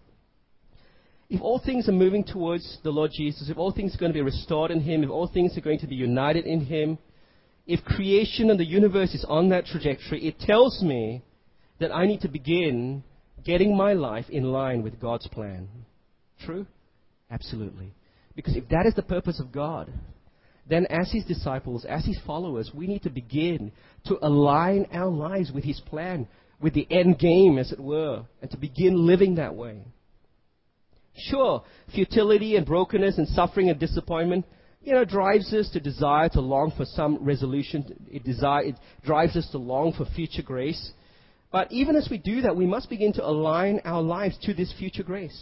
Speaker 1: If all things are moving towards the Lord Jesus, if all things are going to be restored in Him, if all things are going to be united in Him, if creation and the universe is on that trajectory, it tells me that I need to begin getting my life in line with God's plan. True? Absolutely. Because if that is the purpose of God, then as His disciples, as His followers, we need to begin to align our lives with His plan, with the end game, as it were, and to begin living that way. Sure, futility and brokenness and suffering and disappointment, drives us to desire to long for some resolution. It drives us to long for future grace. But even as we do that, we must begin to align our lives to this future grace.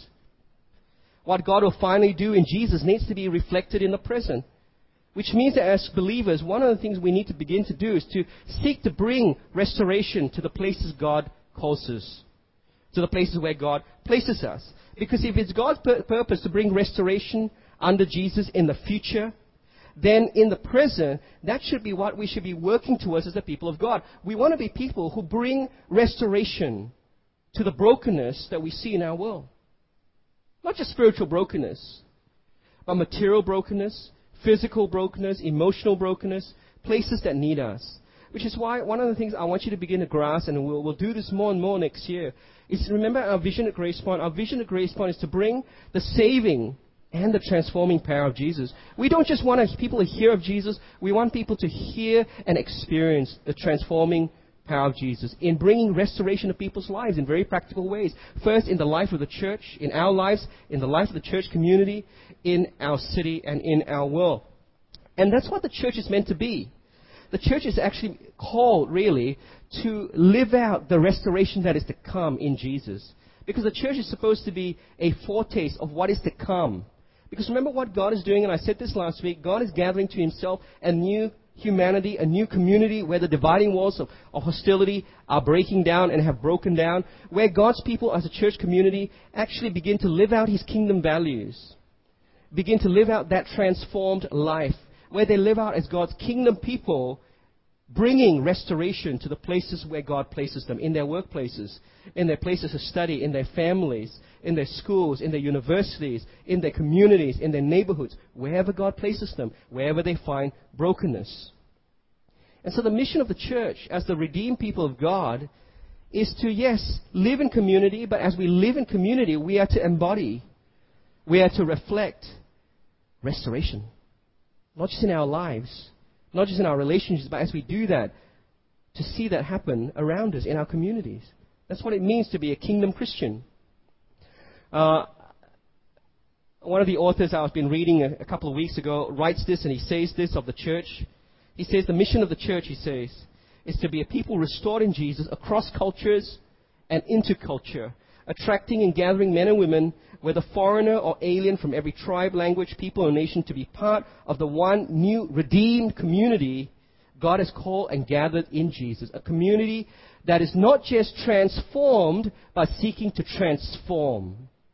Speaker 1: What God will finally do in Jesus needs to be reflected in the present. Which means that as believers, one of the things we need to begin to do is to seek to bring restoration to the places God calls us, to the places where God places us. Because if it's God's purpose to bring restoration under Jesus in the future, then in the present, that should be what we should be working towards as the people of God. We want to be people who bring restoration to the brokenness that we see in our world. Not just spiritual brokenness, but material brokenness, physical brokenness, emotional brokenness, places that need us. Which is why one of the things I want you to begin to grasp, and we'll do this more and more next year, is remember our vision at Grace Point. Our vision at Grace Point is to bring the saving and the transforming power of Jesus. We don't just want people to hear of Jesus. We want people to hear and experience the transforming power of Jesus in bringing restoration to people's lives in very practical ways. First, in the life of the church, in our lives, in the life of the church community, in our city, and in our world. And that's what the church is meant to be. The church is actually called, really, to live out the restoration that is to come in Jesus. Because the church is supposed to be a foretaste of what is to come. Because remember what God is doing, and I said this last week, God is gathering to Himself a new humanity, a new community where the dividing walls of hostility are breaking down and have broken down, where God's people as a church community actually begin to live out His kingdom values, begin to live out that transformed life, where they live out as God's kingdom people, bringing restoration to the places where God places them, in their workplaces, in their places of study, in their families, in their schools, in their universities, in their communities, in their neighborhoods, wherever God places them, wherever they find brokenness. And so the mission of the church, as the redeemed people of God, is to, yes, live in community, but as we live in community, we are to embody, we are to reflect restoration. Not just in our lives, not just in our relationships, but as we do that, to see that happen around us in our communities. That's what it means to be a kingdom Christian. One of the authors I've been reading a couple of weeks ago writes this, and he says this of the church. He says the mission of the church, he says, is to be a people restored in Jesus across cultures and into culture, attracting and gathering men and women, whether foreigner or alien, from every tribe, language, people, or nation, to be part of the one new redeemed community God has called and gathered in Jesus. A community that is not just transformed, but seeking to transform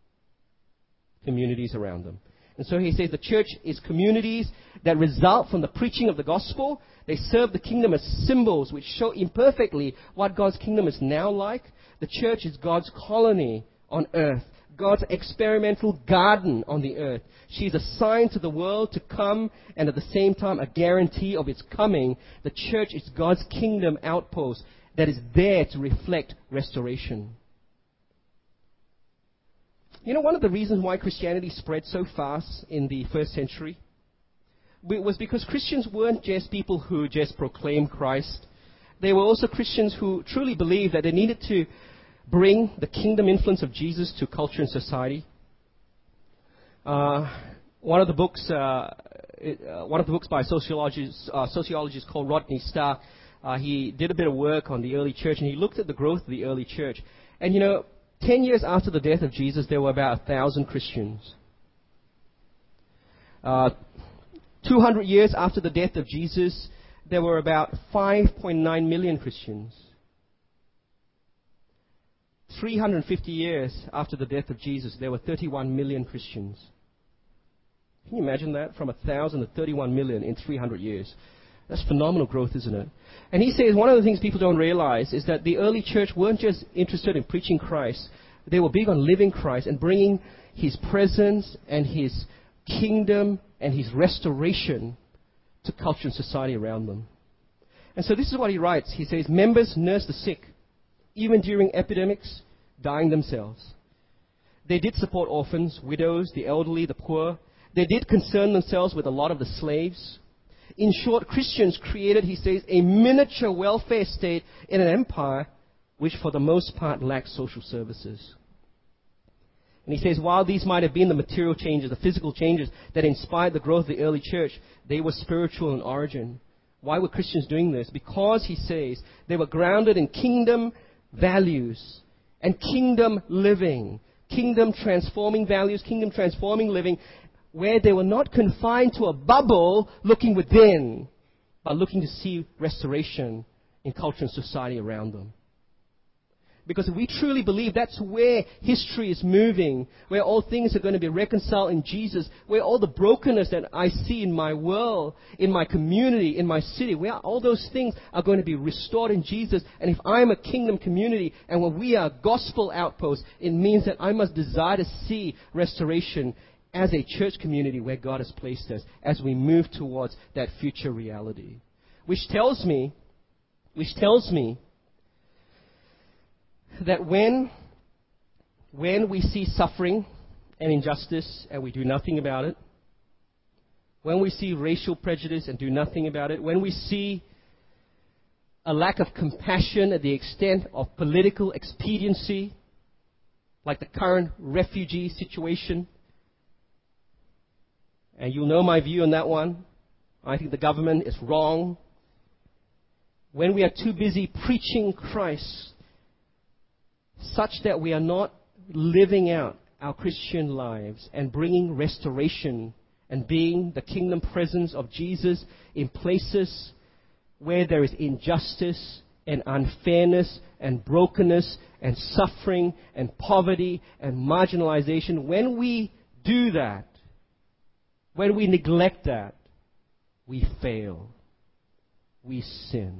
Speaker 1: communities around them. And so he says the church is communities that result from the preaching of the gospel. They serve the kingdom as symbols which show imperfectly what God's kingdom is now like. The church is God's colony on earth, God's experimental garden on the earth. She is a sign to the world to come, and at the same time a guarantee of its coming. The church is God's kingdom outpost that is there to reflect restoration. You know, one of the reasons why Christianity spread so fast in the first century was because Christians weren't just people who just proclaimed Christ. They were also Christians who truly believed that they needed to bring the kingdom influence of Jesus to culture and society. One of the books by a sociologist called Rodney Stark, he did a bit of work on the early church, and he looked at the growth of the early church. And 10 years after the death of Jesus, there were about 1,000 Christians. 200 years after the death of Jesus, there were about 5.9 million Christians. 350 years after the death of Jesus, there were 31 million Christians. Can you imagine that? From 1,000 to 31 million in 300 years. That's phenomenal growth, isn't it? And he says one of the things people don't realize is that the early church weren't just interested in preaching Christ. They were big on living Christ and bringing His presence and His kingdom and His restoration to culture and society around them. And so this is what he writes. He says, members nursed the sick, even during epidemics, dying themselves. They did support orphans, widows, the elderly, the poor. They did concern themselves with a lot of the slaves. In short, Christians created, he says, a miniature welfare state in an empire which for the most part lacked social services. And he says, while these might have been the material changes, the physical changes that inspired the growth of the early church, they were spiritual in origin. Why were Christians doing this? Because, he says, they were grounded in kingdom values and kingdom living, kingdom transforming values, kingdom transforming living, where they were not confined to a bubble looking within, but looking to see restoration in culture and society around them. Because if we truly believe that's where history is moving, where all things are going to be reconciled in Jesus, where all the brokenness that I see in my world, in my community, in my city, where all those things are going to be restored in Jesus. And if I'm a kingdom community and when we are gospel outposts, it means that I must desire to see restoration as a church community where God has placed us as we move towards that future reality. Which tells me that when we see suffering and injustice and we do nothing about it, when we see racial prejudice and do nothing about it, when we see a lack of compassion at the extent of political expediency, like the current refugee situation, and you'll know my view on that one. I think the government is wrong. When we are too busy preaching Christ, such that we are not living out our Christian lives and bringing restoration and being the kingdom presence of Jesus in places where there is injustice and unfairness and brokenness and suffering and poverty and marginalization. When we do that, when we neglect that, we fail. We sin.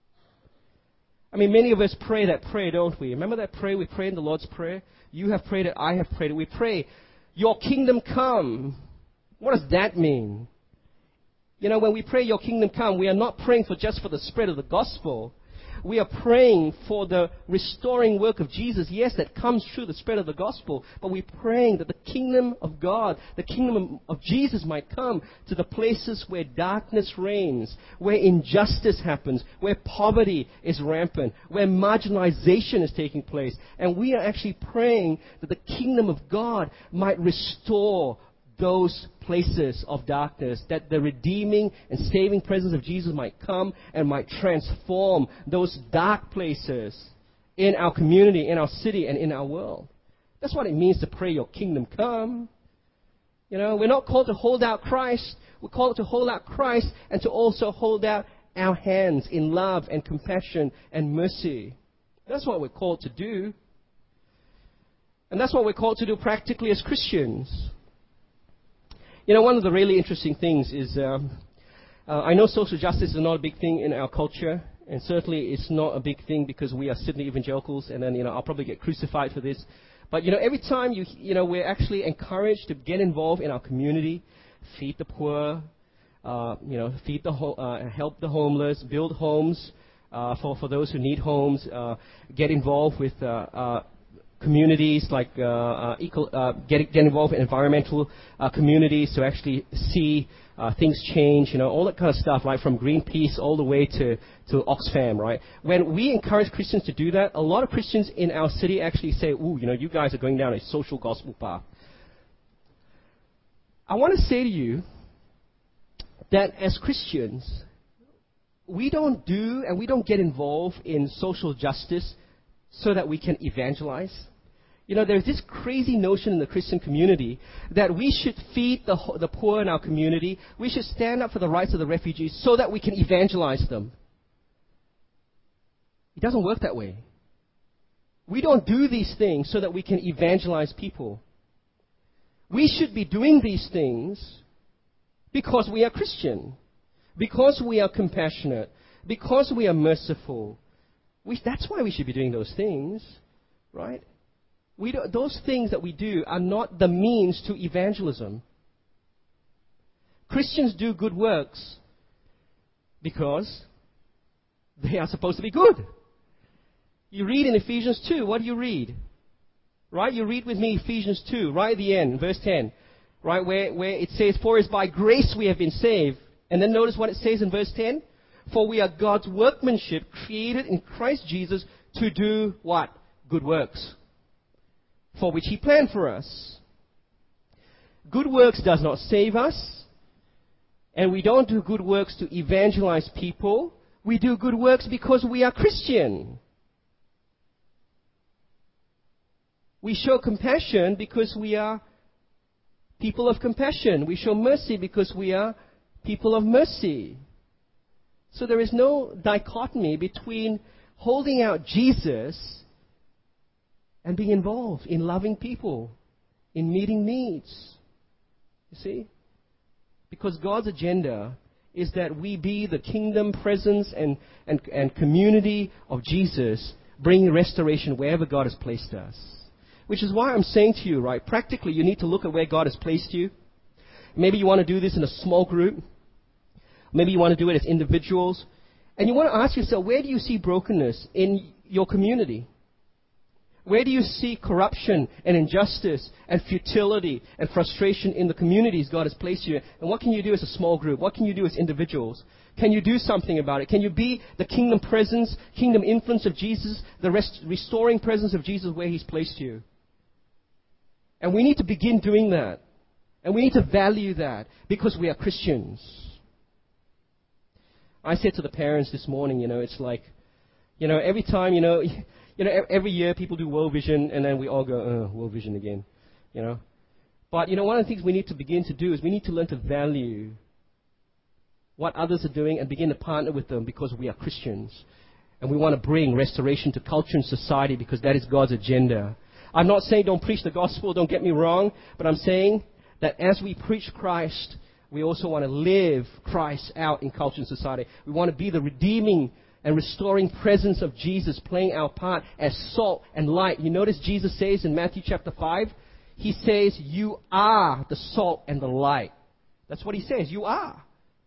Speaker 1: I mean, many of us pray that prayer, don't we? Remember that prayer we pray in the Lord's Prayer? You have prayed it, I have prayed it. We pray, your kingdom come. What does that mean? When we pray your kingdom come, we are not praying just for the spread of the gospel. We are praying for the restoring work of Jesus, yes, that comes through the spread of the gospel, but we're praying that the kingdom of God, the kingdom of Jesus might come to the places where darkness reigns, where injustice happens, where poverty is rampant, where marginalization is taking place. And we are actually praying that the kingdom of God might restore those places of darkness, that the redeeming and saving presence of Jesus might come and might transform those dark places in our community, in our city, and in our world. That's what it means to pray your kingdom come. We're not called to hold out Christ. We're called to hold out Christ and to also hold out our hands in love and compassion and mercy. That's what we're called to do. And that's what we're called to do practically as Christians. One of the really interesting things is, I know social justice is not a big thing in our culture, and certainly it's not a big thing because we are Sydney evangelicals, and then, I'll probably get crucified for this. But, every time we're actually encouraged to get involved in our community, feed the poor, help the homeless, build homes for those who need homes, get involved with communities, like get involved in environmental communities to actually see things change, all that kind of stuff, right, from Greenpeace all the way to Oxfam, right? When we encourage Christians to do that, a lot of Christians in our city actually say, ooh, you guys are going down a social gospel path. I want to say to you that as Christians, we don't do and we don't get involved in social justice so that we can evangelize. There's this crazy notion in the Christian community that we should feed the poor in our community. We should stand up for the rights of the refugees so that we can evangelize them. It doesn't work that way. We don't do these things so that we can evangelize people. We should be doing these things because we are Christian, because we are compassionate, because we are merciful. That's why we should be doing those things, right? Those things that we do are not the means to evangelism. Christians do good works because they are supposed to be good. You read in Ephesians 2, what do you read? Right? You read with me Ephesians 2, right at the end, verse 10. Right? Where it says, for it's by grace we have been saved. And then notice what it says in verse 10. For we are God's workmanship, created in Christ Jesus to do what? Good works. For which He planned for us. Good works does not save us. And we don't do good works to evangelize people. We do good works because we are Christian. We show compassion because we are people of compassion. We show mercy because we are people of mercy. So there is no dichotomy between holding out Jesus and being involved in loving people, in meeting needs. You see? Because God's agenda is that we be the kingdom presence and community of Jesus, bringing restoration wherever God has placed us. Which is why I'm saying to you, right, practically you need to look at where God has placed you. Maybe you want to do this in a small group. Maybe you want to do it as individuals. And you want to ask yourself, where do you see brokenness in your community? Where do you see corruption and injustice and futility and frustration in the communities God has placed you in? And what can you do as a small group? What can you do as individuals? Can you do something about it? Can you be the kingdom presence, kingdom influence of Jesus, the restoring presence of Jesus where He's placed you? And we need to begin doing that. And we need to value that because we are Christians. I said to the parents this morning, it's like, every time, every year people do World Vision and then we all go, World Vision again, But, one of the things we need to begin to do is we need to learn to value what others are doing and begin to partner with them because we are Christians. And we want to bring restoration to culture and society because that is God's agenda. I'm not saying don't preach the gospel, don't get me wrong, but I'm saying that as we preach Christ, we also want to live Christ out in culture and society. We want to be the redeeming and restoring presence of Jesus, playing our part as salt and light. You notice Jesus says in Matthew chapter 5, He says, you are the salt and the light. That's what He says, you are.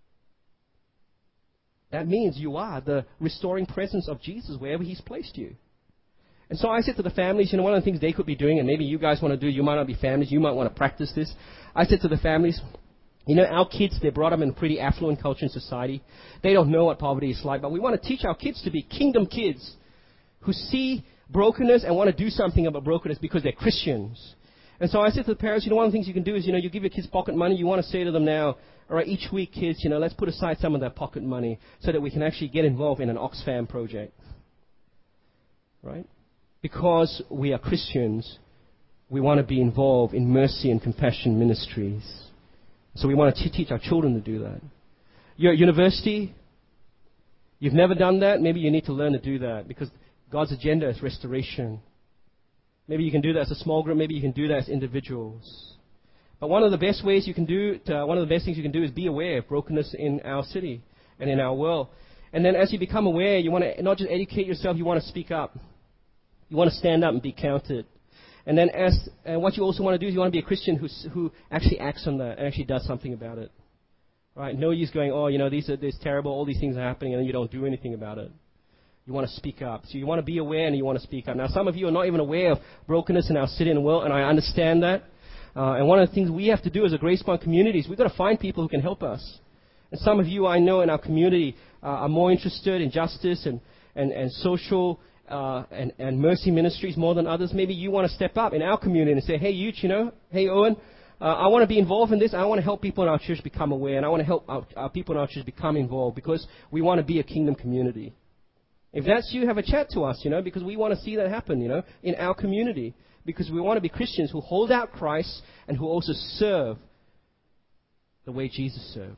Speaker 1: That means you are the restoring presence of Jesus wherever He's placed you. And so I said to the families, one of the things they could be doing, and maybe you guys want to do, you might not be families, you might want to practice this. I said to the families, our kids, they're brought up in a pretty affluent culture and society. They don't know what poverty is like, but we want to teach our kids to be kingdom kids who see brokenness and want to do something about brokenness because they're Christians. And so I said to the parents, one of the things you can do is, you give your kids pocket money. You want to say to them now, all right, each week, kids, let's put aside some of that pocket money so that we can actually get involved in an Oxfam project. Right? Because we are Christians, we want to be involved in mercy and compassion ministries. So we want to teach our children to do that. You're at university, you've never done that, maybe you need to learn to do that because God's agenda is restoration. Maybe you can do that as a small group, maybe you can do that as individuals. But one of the best ways you can do it, one of the best things you can do is be aware of brokenness in our city and in our world. And then as you become aware, you want to not just educate yourself, you want to speak up. You want to stand up and be counted. And then what you also want to do is you want to be a Christian who actually acts on that and actually does something about it. Right? No use going, this is terrible, all these things are happening, and then you don't do anything about it. you want to speak up. So you want to be aware and you want to speak up. Now, some of you are not even aware of brokenness in our city and world, and I understand that. And one of the things we have to do as a Grace Point community is we've got to find people who can help us. And some of you I know in our community are more interested in justice and social and mercy ministries more than others. Maybe you want to step up in our community and say, hey, Yuch, hey, Owen, I want to be involved in this. I want to help people in our church become aware, and I want to help our people in our church become involved because we want to be a kingdom community. If that's you, have a chat to us, because we want to see that happen, in our community. Because we want to be Christians who hold out Christ and who also serve the way Jesus served.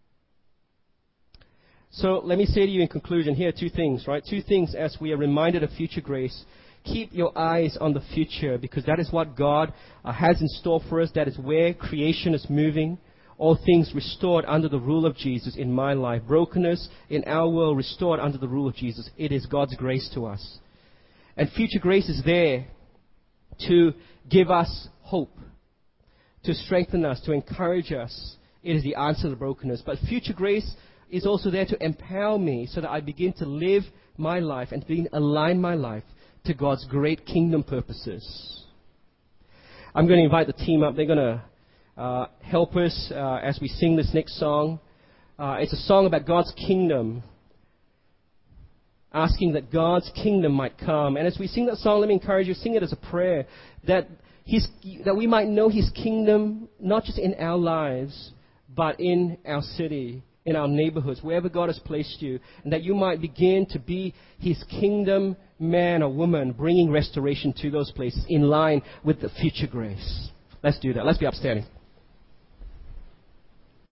Speaker 1: So let me say to you in conclusion here, two things, right? Two things as we are reminded of future grace. Keep your eyes on the future because that is what God has in store for us. That is where creation is moving. All things restored under the rule of Jesus in my life. Brokenness in our world restored under the rule of Jesus. It is God's grace to us. And future grace is there to give us hope, to strengthen us, to encourage us. It is the answer to the brokenness. But future grace is also there to empower me so that I begin to live my life and begin to align my life to God's great kingdom purposes. I'm going to invite the team up. They're going to help us as we sing this next song. It's a song about God's kingdom, asking that God's kingdom might come. And as we sing that song, let me encourage you, sing it as a prayer, that we might know His kingdom, not just in our lives, but in our city, in our neighborhoods, wherever God has placed you, and that you might begin to be His kingdom man or woman, bringing restoration to those places in line with the future grace. Let's do that. Let's be upstanding.